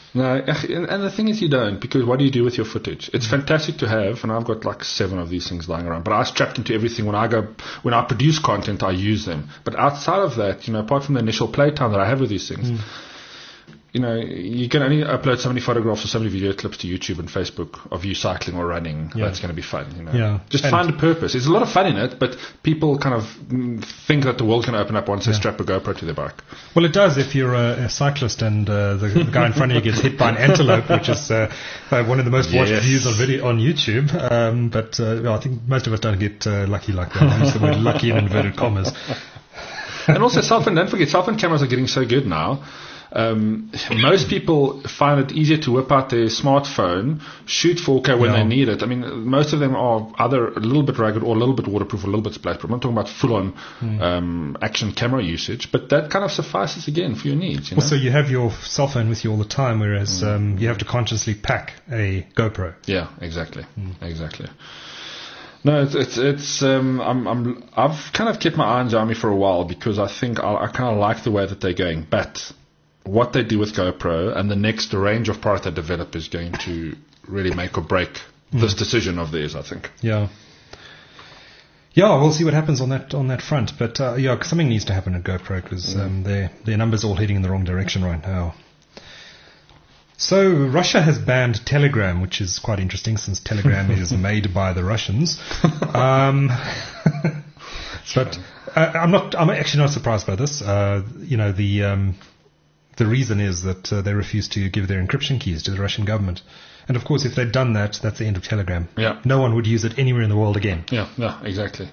No, and and the thing is you don't, because what do you do with your footage? It's fantastic to have, and I've got like seven of these things lying around, but I strapped into everything. When I go, when I produce content, I use them. But outside of that, you know, apart from the initial playtime that I have with these things, mm. you know, you can only upload so many photographs or so many video clips to YouTube and Facebook of you cycling or running. Yeah. That's going to be fun, you know. Yeah. Just and find a purpose. There's a lot of fun in it, but people kind of think that the world's going to open up once yeah. they strap a GoPro to their bike. Well, it does if you're a, a cyclist and uh, the, the guy in front of you gets hit by an antelope, which is uh, uh, one of the most watched yes. views on video on YouTube. Um, but uh, well, I think most of us don't get uh, lucky like that. I use the word lucky in inverted commas. And also cell phone, don't forget, cell phone cameras are getting so good now. Um, most people find it easier to whip out their smartphone, shoot four K when yeah. they need it. I mean, most of them are either a little bit rugged or a little bit waterproof or a little bit splash-proof. I'm not talking about full-on mm. um, action camera usage, but that kind of suffices, again, for your needs. You know? Also, you have your cell phone with you all the time, whereas mm. um, you have to consciously pack a GoPro. Yeah, exactly. Mm. Exactly. No, it's it's, it's um, I'm I'm I've kind of kept my eye on Xiaomi for a while because I think I, I kind of like the way that they're going, but what they do with GoPro and the next range of product they develop is going to really make or break mm. this decision of theirs, I think. Yeah. Yeah, we'll see what happens on that on that front. But uh, yeah, something needs to happen at GoPro because mm. um, their their numbers are all heading in the wrong direction right now. So Russia has banned Telegram, which is quite interesting since Telegram is made by the Russians. Um, but uh, I'm not. I'm actually not surprised by this. Uh, you know the. Um, The reason is that uh, they refuse to give their encryption keys to the Russian government. And of course, if they'd done that, that's the end of Telegram. Yeah. No one would use it anywhere in the world again. Yeah, yeah, exactly.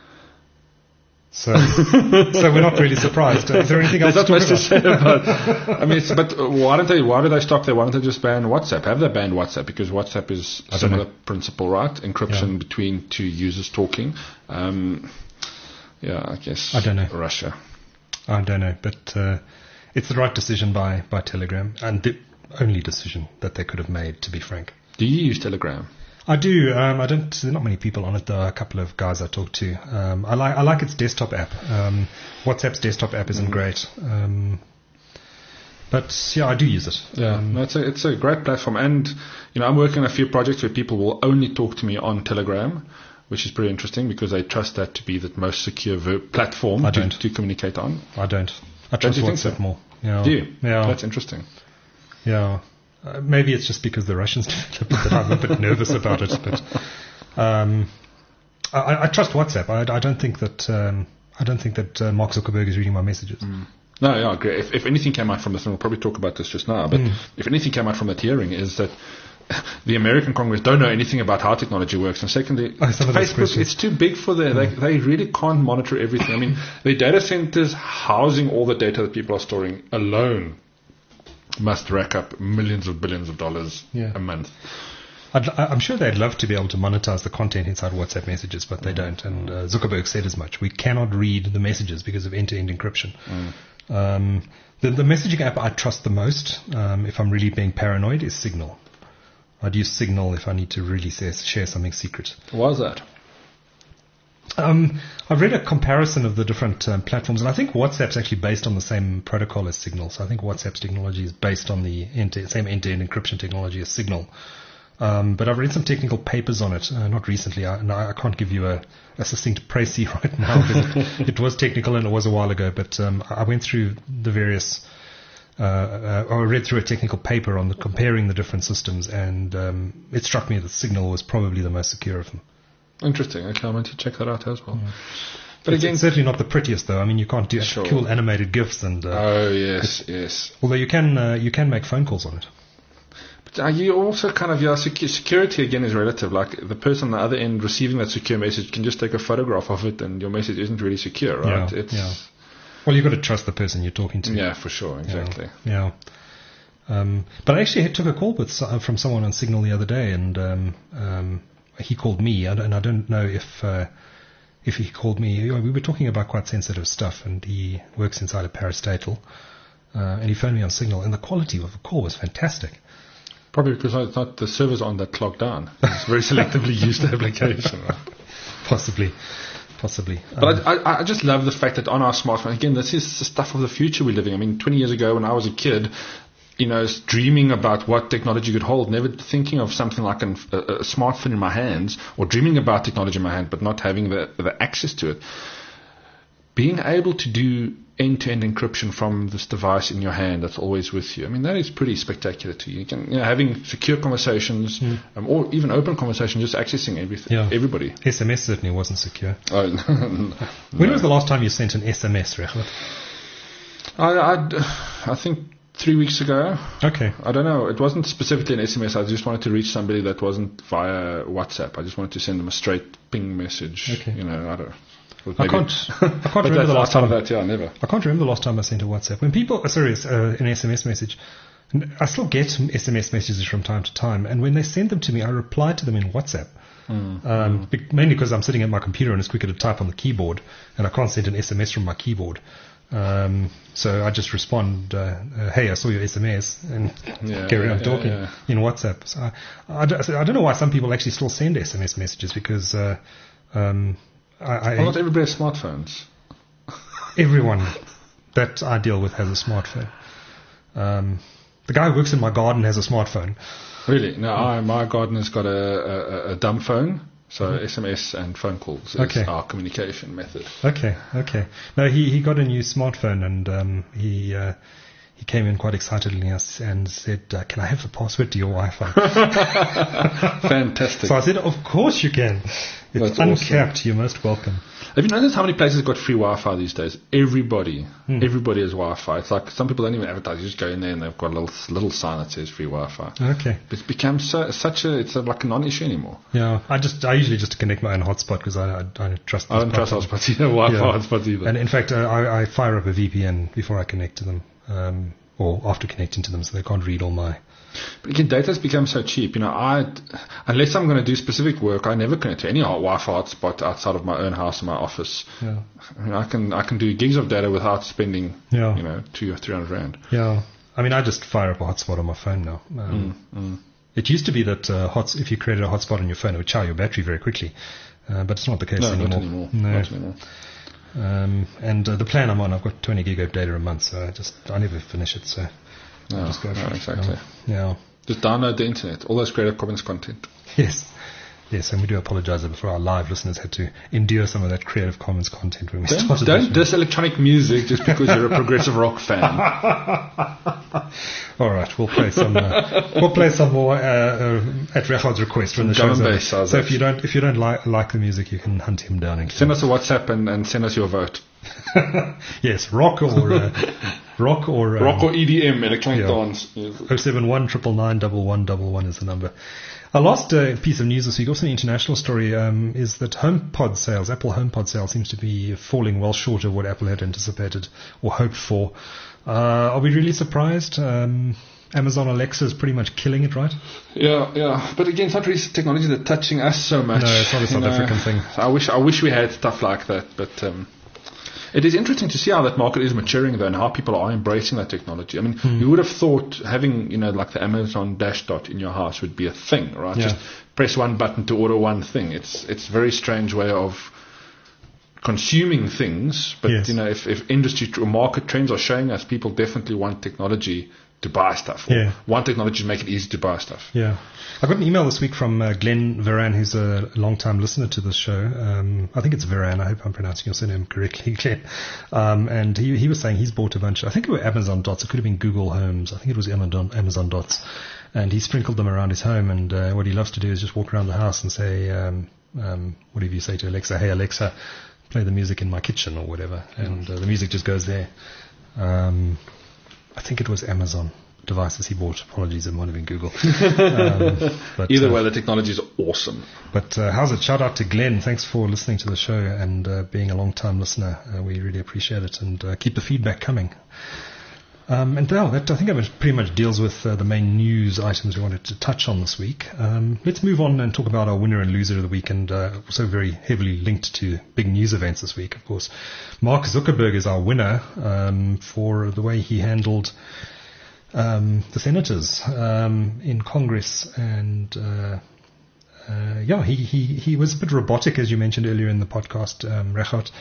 So, so we're not really surprised. Is there anything else There's to not much to say about? I mean, it's, but why don't they? Why do they stop there? Why don't they just ban WhatsApp? Have they banned WhatsApp? Because WhatsApp is a similar principle, right? Encryption yeah. between two users talking. Um, yeah, I guess. I don't know. Russia. I don't know, but. Uh, It's the right decision by, by Telegram, and the only decision that they could have made, to be frank. Do you use Telegram? I do. Um, I don't. There are not many people on it, though. A couple of guys I talk to. Um, I like I like its desktop app. Um, WhatsApp's desktop app isn't mm. great, um, but yeah, I do use it. Yeah, um, no, it's a it's a great platform, and you know, I'm working on a few projects where people will only talk to me on Telegram, which is pretty interesting because they trust that to be the most secure ver- platform I to, don't. to communicate on. I don't. I trust Don't you WhatsApp think so? more. Yeah. Do you? Yeah. That's interesting. Yeah. Uh, maybe it's just because the Russians developed it that I'm a bit nervous about it. But um, I, I trust WhatsApp. I, I don't think that um, I don't think that uh, Mark Zuckerberg is reading my messages. Mm. No, yeah, I agree. If, if anything came out from this, and we'll probably talk about this just now, but mm. if anything came out from that hearing is that the American Congress don't know anything about how technology works. And secondly, oh, Facebook, it's too big for them. Mm. They, they really can't monitor everything. I mean, the data centers housing all the data that people are storing alone must rack up millions of billions of dollars yeah. a month. I'd, I'm sure they'd love to be able to monetize the content inside WhatsApp messages, but they mm. don't. And uh, Zuckerberg said as much. We cannot read the messages because of end-to-end encryption. Mm. Um, the, the messaging app I trust the most, um, if I'm really being paranoid, is Signal. I'd use Signal if I need to really say, share something secret. Why is that? Um, I've read a comparison of the different um, platforms, and I think WhatsApp's actually based on the same protocol as Signal. So I think WhatsApp's technology is based on the end to, same end-to-end encryption technology as Signal. Um, but I've read some technical papers on it, uh, not recently. I, no, I can't give you a, a succinct précis right now because it, it was technical and it was a while ago. But um, I went through the various. Uh, uh, I read through a technical paper on the comparing the different systems, and um, it struck me that Signal was probably the most secure of them. Interesting. Okay, I'm going to check that out as well. Yeah. But it's, again, it's certainly not the prettiest, though. I mean, you can't do sure. cool animated GIFs and. Uh, oh yes, yes. Although you can, uh, you can make phone calls on it. But are you also kind of, yeah, secu- security again is relative. Like the person on the other end receiving that secure message can just take a photograph of it, and your message isn't really secure, right? Yeah, it's yeah. Well, you've got to trust the person you're talking to. Yeah, for sure, exactly. Yeah. yeah. Um, but I actually took a call with, from someone on Signal the other day, and um, um, he called me, and I don't know if uh, if he called me. We were talking about quite sensitive stuff, and he works inside a parastatal, uh, and he phoned me on Signal, and the quality of the call was fantastic. Probably because it's not the servers on that clogged down. It's very selectively used application. Possibly. Possibly. But um, I, I, I just love the fact that on our smartphone, again, this is the stuff of the future we're living. I mean, twenty years ago when I was a kid, you know, dreaming about what technology could hold, never thinking of something like an, a, a smartphone in my hands, or dreaming about technology in my hand, but not having the, the access to it. Being able to do end-to-end encryption from this device in your hand that's always with you, I mean, that is pretty spectacular to you. You can, you know, having secure conversations, mm. um, or even open conversations, just accessing everything, yeah. everybody. S M S certainly wasn't secure. Oh, no. When was the last time you sent an S M S, Rechot? I, I, I think three weeks ago. Okay. I don't know. It wasn't specifically an S M S. I just wanted to reach somebody that wasn't via WhatsApp. I just wanted to send them a straight ping message. Okay. You know, I don't know. I can't, I can't remember the last time. That, yeah, never. I can't remember the last time I sent a WhatsApp. When people, uh, sorry, uh, an S M S message, I still get S M S messages from time to time, and when they send them to me, I reply to them in WhatsApp. Mm, um, mm. Be- mainly because I'm sitting at my computer and it's quicker to type on the keyboard, and I can't send an S M S from my keyboard. Um, so I just respond, uh, uh, hey, I saw your S M S, and yeah, carry on yeah, talking yeah, yeah. in WhatsApp. So I, I, don't, I don't know why some people actually still send S M S messages, because uh, um, I, I, well, not everybody has smartphones. Everyone that I deal with has a smartphone. Um, the guy who works in my garden has a smartphone. Really? No, I, my gardener's got a, a, a dumb phone, so mm-hmm. S M S and phone calls is okay. our communication method. Okay, okay. No, he, he got a new smartphone, and um, he uh, he came in quite excitedly and said, uh, can I have the password to your Wi-Fi? Fantastic. So I said, of course you can. It's That's uncapped. Awesome. You're most welcome. Have you noticed how many places have got free Wi-Fi these days? Everybody. Hmm. Everybody has Wi-Fi. It's like some people don't even advertise. You just go in there and they've got a little little sign that says free Wi-Fi. Okay. It's become so, such a, it's a, like a non-issue anymore. Yeah. I just, I usually just connect my own hotspot because I, I, I don't trust I don't trust hotspots either, Wi-Fi yeah. hotspots either. And in fact, uh, I, I fire up a V P N before I connect to them, um, or after connecting to them, so they can't read all my... But again, data's become so cheap. You know, I, unless I'm going to do specific work, I never connect to any Wi-Fi hotspot outside of my own house and my office. Yeah. I mean, I can I can do gigs of data without spending, yeah. you know, two or three hundred rand. Yeah. I mean, I just fire up a hotspot on my phone now. Um, mm, mm. It used to be that uh, hots, if you created a hotspot on your phone, it would chow your battery very quickly, uh, but it's not the case no, anymore. Not anymore. No, not anymore. Um, and uh, the plan I'm on, I've got twenty gig of data a month, so I just I never finish it. So no, I just go for no, it. exactly. Um, yeah. Just download the internet, all those Creative Commons content. Yes. Yes, and we do apologize for our live listeners had to endure some of that Creative Commons content when we don't, started. Don't diss electronic music just because you're a progressive rock fan. All right, we'll play some. Uh, we'll play some more uh, uh, at Rechot's request when the show's over. So actually. if you don't, if you don't like like the music, you can hunt him down and send us a WhatsApp and, and send us your vote. Yes, rock or uh, rock or um, rock or E D M, electronic yeah. dance. oh seven one nine nine nine one one one one is the number. Our last uh, piece of news this week, also an international story, um, is that HomePod sales, Apple HomePod sales, seems to be falling well short of what Apple had anticipated or hoped for. Uh, are we really surprised? Um, Amazon Alexa is pretty much killing it, right? Yeah, yeah. But again, it's not really technology that's touching us so much. No, it's not a South African thing. I wish, I wish we had stuff like that, but um, it is interesting to see how that market is maturing, though, and how people are embracing that technology. I mean, hmm. you would have thought having, you know, like the Amazon Dash Dot in your house would be a thing, right? Yeah. Just press one button to order one thing. It's it's a very strange way of consuming things, but yes. you know, if, if industry or market trends are showing us, people definitely want technology to buy stuff, or yeah. want technology to make it easy to buy stuff. Yeah. I got an email this week from uh, Glenn Varan, who's a long-time listener to this show. Um, I think it's Varan. I hope I'm pronouncing your surname correctly, Glenn. Um, and he he was saying he's bought a bunch. I think it were Amazon Dots. It could have been Google Homes. I think it was Amazon, Amazon Dots. And he sprinkled them around his home. And uh, what he loves to do is just walk around the house and say, um, um, whatever you say to Alexa, hey, Alexa, play the music in my kitchen or whatever. And uh, the music just goes there. Um, I think it was Amazon devices he bought. Apologies, it might have been Google. Um, but, Either uh, way, the technology is awesome. But uh, how's it? Shout out to Glenn. Thanks for listening to the show and uh, being a long-time listener. Uh, we really appreciate it, and uh, keep the feedback coming. Um, and now that I think that pretty much deals with uh, the main news items we wanted to touch on this week. Um, let's move on and talk about our winner and loser of the week, and uh, also very heavily linked to big news events this week, of course. Mark Zuckerberg is our winner um, for the way he handled um, the senators um, in Congress, and uh, uh, yeah, he, he he was a bit robotic, as you mentioned earlier in the podcast, um, Rechot.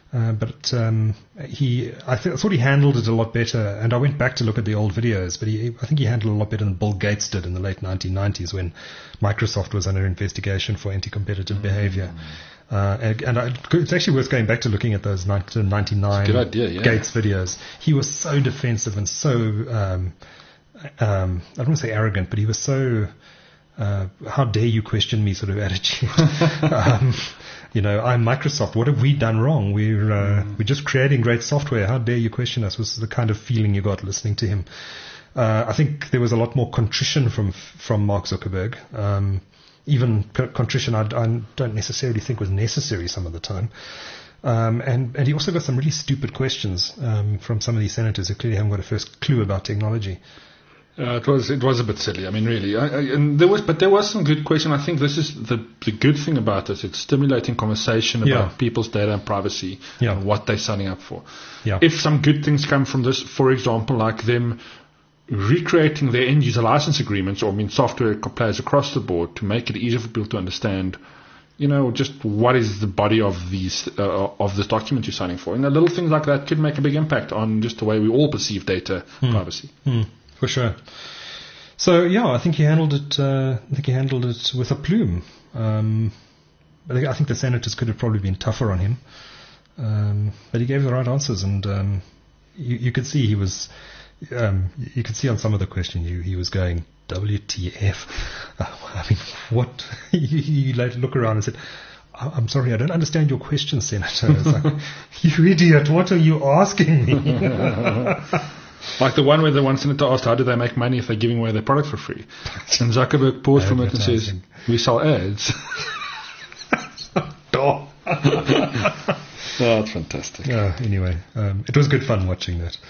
Uh, but um, he, I, th- I thought he handled it a lot better, and I went back to look at the old videos, but he, I think he handled it a lot better than Bill Gates did in the late nineteen nineties when Microsoft was under investigation for anti-competitive mm. behavior. Uh, and and I, it's actually worth going back to looking at those nineteen ninety-nine good idea, yeah. Gates videos. He was so defensive and so, um, um, I don't want to say arrogant, but he was so, uh, how dare you question me sort of attitude. um, You know, I'm Microsoft. What have we done wrong? We're uh, mm. we're just creating great software. How dare you question us? Was the kind of feeling you got listening to him. Uh, I think there was a lot more contrition from from Mark Zuckerberg. Um, even co- contrition, I, I don't necessarily think was necessary some of the time. Um, and and he also got some really stupid questions um, from some of these senators who clearly haven't got a first clue about technology. Uh, it was it was a bit silly. I mean, really, I, I, and there was, but there was some good question. I think this is the the good thing about this. It's stimulating conversation about yeah. people's data and privacy yeah. and what they're signing up for. Yeah. If some good things come from this, for example, like them recreating their end user license agreements, or I mean, software players across the board to make it easier for people to understand. You know, just what is the body of these uh, of this document you're signing for, and the little things like that could make a big impact on just the way we all perceive data hmm. privacy. Hmm. For sure. So yeah, I think he handled it. Uh, I think he handled it with a plume. Um, but I think the senators could have probably been tougher on him, um, but he gave the right answers, and um, you, you could see he was. Um, you could see on some of the question he, he was going W T F. Uh, I mean, what? he, he later looked around and said, "I'm sorry, I don't understand your question, Senator." It's like, you idiot! What are you asking me? Like the one where the one senator asked, how do they make money if they're giving away their product for free? And Zuckerberg paused for a minute and says, we sell ads. Oh, that's fantastic. Uh, anyway, um, it was good fun watching that.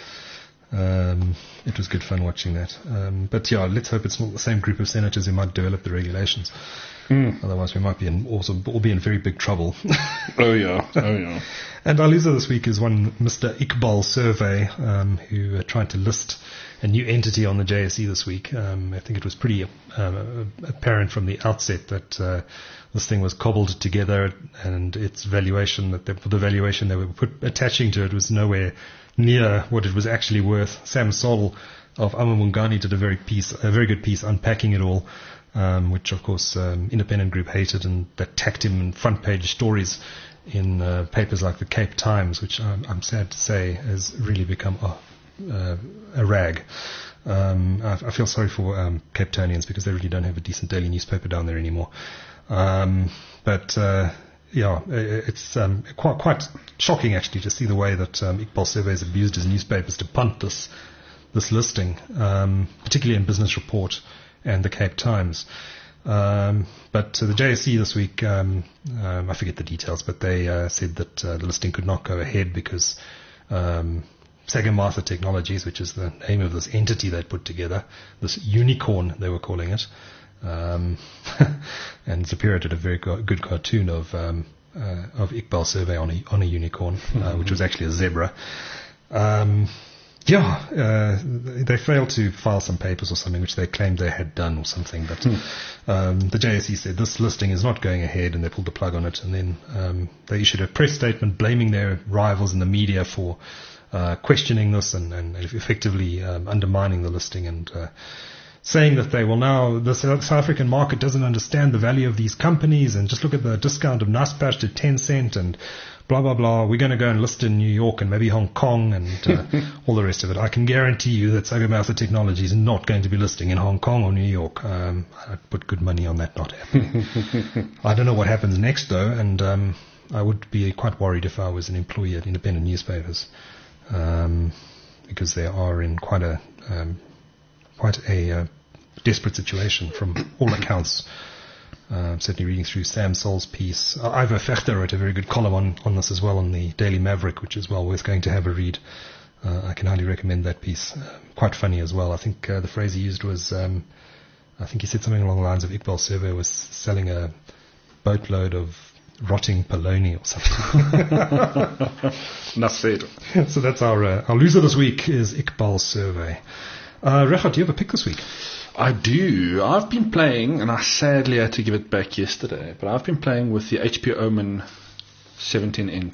Um, it was good fun watching that. Um, but yeah, let's hope it's not the same group of senators who might develop the regulations. Mm. Otherwise, we might be in also all be in very big trouble. Oh yeah, oh yeah. And our loser this week is one Mister Iqbal Survey, um, who uh, tried to list a new entity on the J S E this week. Um, I think it was pretty uh, apparent from the outset that uh, this thing was cobbled together, and its valuation, that the, the valuation they were put, attaching to it, was nowhere near what it was actually worth. Sam Sol of Amamungani did a very piece, a very good piece unpacking it all. Um, which of course um, Independent Group hated, and that tacked him in front page stories in uh, papers like the Cape Times, which I'm, I'm sad to say has really become oh, uh, a rag. Um, I, I feel sorry for um, Cape Townians because they really don't have a decent daily newspaper down there anymore. Um, but uh, yeah, it's um, quite quite shocking actually to see the way that um, Iqbal Survey has abused his newspapers to punt this this listing, um, particularly in Business Report and the Cape Times. Um, but uh, the J S E this week, um, um, I forget the details, but they uh, said that uh, the listing could not go ahead because um, Sagarmatha Technologies, which is the name of this entity they'd put together, this unicorn they were calling it, um, and Zapira did a very go- good cartoon of um, uh, of Iqbal Survey on a, on a unicorn, uh, which was actually a zebra. Um, Yeah, uh, they failed to file some papers or something, which they claimed they had done or something. But hmm. um, the J S E said this listing is not going ahead, and they pulled the plug on it. And then um, they issued a press statement blaming their rivals in the media for uh, questioning this and, and effectively um, undermining the listing, and uh, saying that they will now, the South African market doesn't understand the value of these companies, and just look at the discount of Naspers to ten cent and blah, blah, blah. We're going to go and list in New York and maybe Hong Kong and uh, all the rest of it. I can guarantee you that Sagarmatha Technology is not going to be listing in Hong Kong or New York. Um, I'd put good money on that not happening. I don't know what happens next, though, and um, I would be quite worried if I was an employee at independent newspapers, um, because they are in quite a um, quite a uh, desperate situation from all accounts. Uh, certainly reading through Sam Sol's piece. Uh, Ivo Fechter wrote a very good column on, on this as well on the Daily Maverick, which is well worth going to have a read. Uh, I can highly recommend that piece. Uh, quite funny as well. I think uh, the phrase he used was, um, I think he said something along the lines of Iqbal Survey was selling a boatload of rotting polony or something. Enough said. So that's our, uh, our loser this week is Iqbal Survey. Uh, Recha, do you have a pick this week? I do. I've been playing, and I sadly had to give it back yesterday, but I've been playing with the H P Omen seventeen inch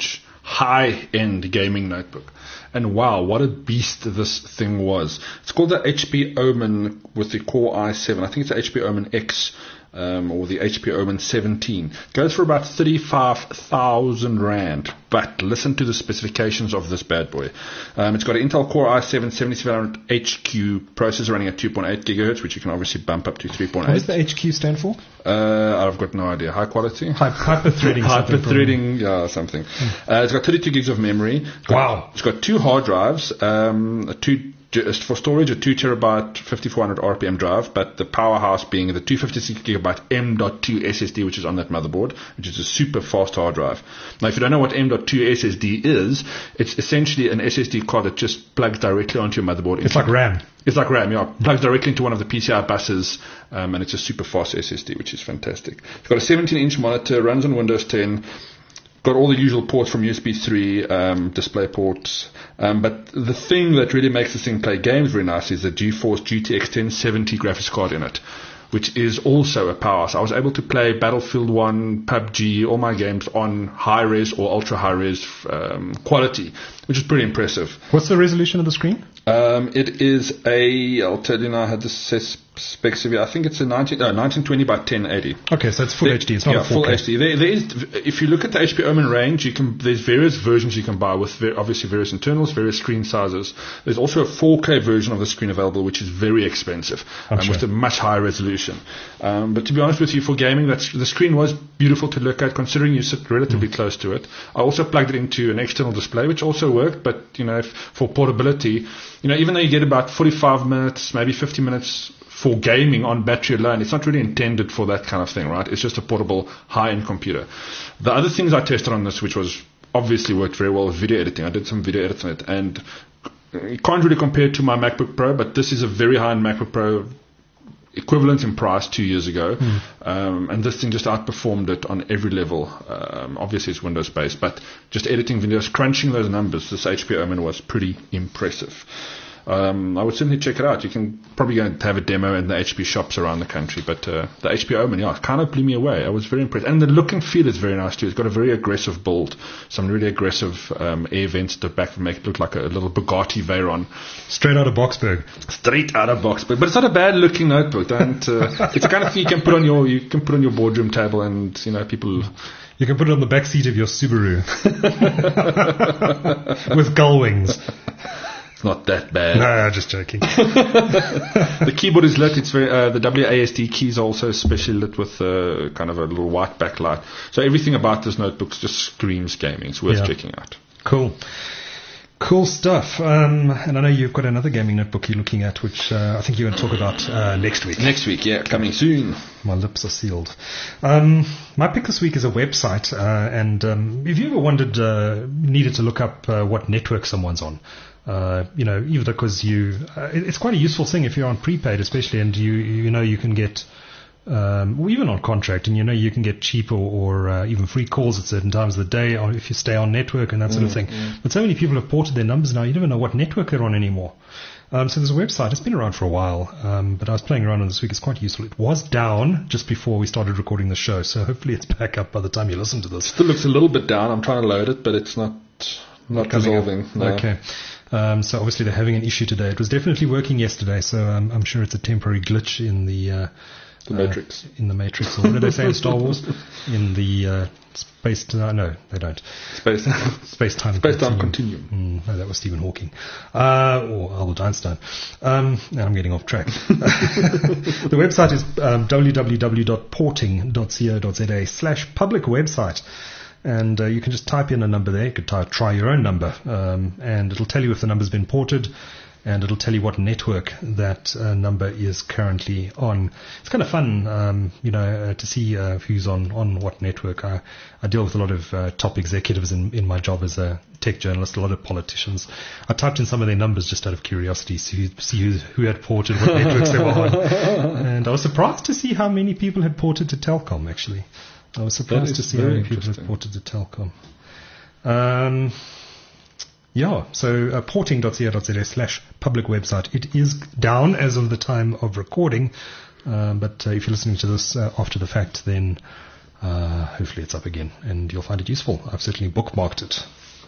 high-end gaming notebook. And wow, what a beast this thing was. It's called the H P Omen with the Core i seven. I think it's the H P Omen X um, or the H P Omen seventeen. It goes for about thirty-five thousand rand. But listen to the specifications of this bad boy. Um, it's got an Intel Core i seven seventy-seven hundred H Q processor running at two point eight gigahertz, which you can obviously bump up to three point eight. What does the H Q stand for? Uh, I've got no idea. High quality? Hy- hyper-threading. Hyper-threading, yeah, something. Mm. Uh, it's got thirty-two gigs of memory. It's got, wow. It's got two hard drives, um, a two for storage, a two terabyte fifty-four hundred R P M drive, but the powerhouse being the two fifty-six gigabyte M dot two S S D, which is on that motherboard, which is a super fast hard drive. Now, if you don't know what M dot two S S D is, it's essentially an S S D card that just plugs directly onto your motherboard. It's like RAM. It's like RAM, yeah. Plugs directly into one of the P C I buses, um, and it's a super fast S S D, which is fantastic. It's got a seventeen inch monitor, runs on Windows ten. Got all the usual ports from U S B three, um, display ports. Um, but the thing that really makes this thing play games very nicely is the GeForce G T X ten seventy graphics card in it, which is also a powerhouse. I was able to play Battlefield one, P U B G, all my games on high-res or ultra-high-res um, quality, which is pretty impressive. What's the resolution of the screen? Um, it is a, I'll tell you now, I had this specs of it. I think it's a nineteen, no, nineteen twenty by ten eighty. Okay, so it's full there, H D. It's not yeah, a four K. full H D. There, there is, if you look at the H P Omen range, you can there's various versions you can buy with ver- obviously various internals, various screen sizes. There's also a four K version of the screen available, which is very expensive um, sure. with a much higher resolution. Um, but to be honest with you, for gaming, that's, the screen was beautiful to look at, considering you sit relatively mm. close to it. I also plugged it into an external display, which also worked. But you know, if, for portability, you know, even though you get about forty-five minutes, maybe fifty minutes for gaming on battery alone, it's not really intended for that kind of thing, right? It's just a portable, high-end computer. The other things I tested on this, which was obviously worked very well, with video editing. I did some video editing on it, and you can't really compare it to my MacBook Pro, but this is a very high-end MacBook Pro, equivalent in price two years ago, mm. um, and this thing just outperformed it on every level. Um, obviously, it's Windows-based, but just editing videos, crunching those numbers, this H P Omen was pretty impressive. Um, I would certainly check it out. You can probably go and have a demo in the H P shops around the country, but uh, the H P Omen, yeah, it kind of blew me away. I was very impressed. And the look and feel is very nice too. It's got a very aggressive build, some really aggressive um, air vents at the back that make it look like a, a little Bugatti Veyron. Straight out of Boxburg. Straight out of Boxburg. But it's not a bad looking notebook. Don't, uh, it's the kind of thing you can put on your you can put on your boardroom table, and you know people. You can put it on the back seat of your Subaru with gull wings. Not that bad. No, just joking. The keyboard is lit. It's very, uh, the W A S D keys are also specially lit with uh, kind of a little white backlight. So everything about this notebook just screams gaming. It's worth yeah. checking out. Cool. Cool stuff. Um, and I know you've got another gaming notebook you're looking at, which uh, I think you're going to talk about uh, next week. Next week, yeah, coming soon. My lips are sealed. Um, my pick this week is a website, uh, and um, if you ever wondered, uh, needed to look up uh, what network someone's on, Uh, you know, either because you, uh, it's quite a useful thing if you're on prepaid, especially, and you, you know, you can get, um, or even on contract, and you know, you can get cheaper or uh, even free calls at certain times of the day, or if you stay on network and that sort mm, of thing. Mm. But so many people have ported their numbers now, you never know what network they're on anymore. Um, so there's a website. It's been around for a while, um, but I was playing around on this week. It's quite useful. It was down just before we started recording the show, so hopefully it's back up by the time you listen to this. Still looks a little bit down. I'm trying to load it, but it's not not resolving. No. Okay. Um, so obviously they're having an issue today. It was definitely working yesterday, so um, I'm sure it's a temporary glitch in the uh, the Matrix. Uh, in the Matrix, or what did they say in Star Wars? In the uh, space. Uh, no, they don't. Space. Space time. Space time continuum. Mm, no, that was Stephen Hawking, uh, or Albert Einstein. Um, now I'm getting off track. The website is um, w w w dot porting dot co dot z a slash public website. And uh, you can just type in a number there. You could type, try your own number, um, and it'll tell you if the number's been ported, and it'll tell you what network that uh, number is currently on. It's kind of fun, um, you know, uh, to see uh, who's on, on what network. I, I deal with a lot of uh, top executives in, in my job as a tech journalist, a lot of politicians. I typed in some of their numbers just out of curiosity, to see who, who had ported, what networks they were on. And I was surprised to see how many people had ported to Telkom, actually. I was surprised to see how many people have ported to Telkom. Um, yeah, so uh, porting dot co dot z a slash public website. It is down as of the time of recording, uh, but uh, if you're listening to this uh, after the fact, then uh, hopefully it's up again and you'll find it useful. I've certainly bookmarked it.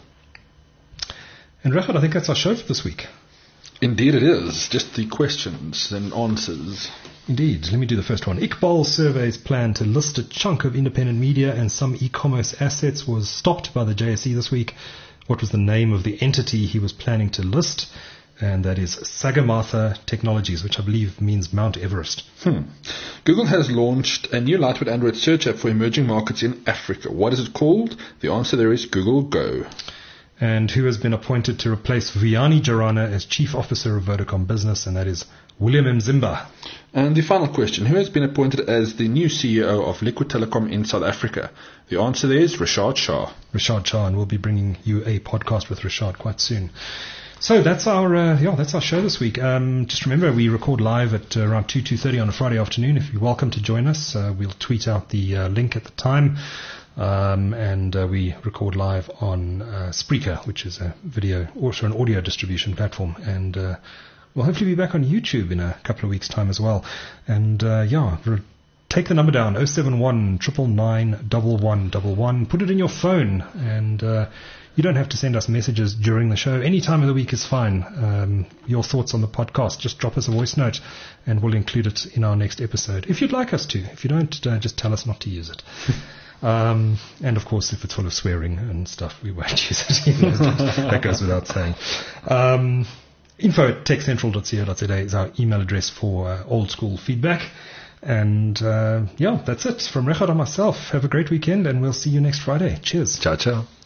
And Rechad, I think that's our show for this week. Indeed it is. Just the questions and answers. Indeed. Let me do the first one. Iqbal Surveys plan to list a chunk of independent media and some e-commerce assets was stopped by the J S E this week. What was the name of the entity he was planning to list? And that is Sagarmatha Technologies, which I believe means Mount Everest. Hmm. Google has launched a new lightweight Android search app for emerging markets in Africa. What is it called? The answer there is Google Go. And who has been appointed to replace Vianney Jarana as Chief Officer of Vodacom Business, and that is William Mzimba. And the final question, who has been appointed as the new C E O of Liquid Telecom in South Africa? The answer there is Rashad Shah. Rashad Shah, and we'll be bringing you a podcast with Rashad quite soon. So that's our uh, yeah that's our show this week. Um, just remember, we record live at uh, around two, two thirty on a Friday afternoon. If you're welcome to join us, uh, we'll tweet out the uh, link at the time. Um, and uh, we record live on uh, Spreaker, which is a video, also an audio distribution platform. And uh, we'll hopefully be back on YouTube in a couple of weeks' time as well. And uh, yeah, re- take the number down, oh seven one, nine nine nine, one one one one. Put it in your phone, and uh, you don't have to send us messages during the show. Any time of the week is fine. Um, your thoughts on the podcast, just drop us a voice note, and we'll include it in our next episode. If you'd like us to. If you don't, uh, just tell us not to use it. Um, and of course, if it's full of swearing and stuff, we won't use it. You know, that goes without saying. Um, info at techcentral dot co dot za is our email address for uh, old school feedback. And uh, yeah, that's it. From Rechad and myself, have a great weekend, and we'll see you next Friday. Cheers. Ciao, ciao.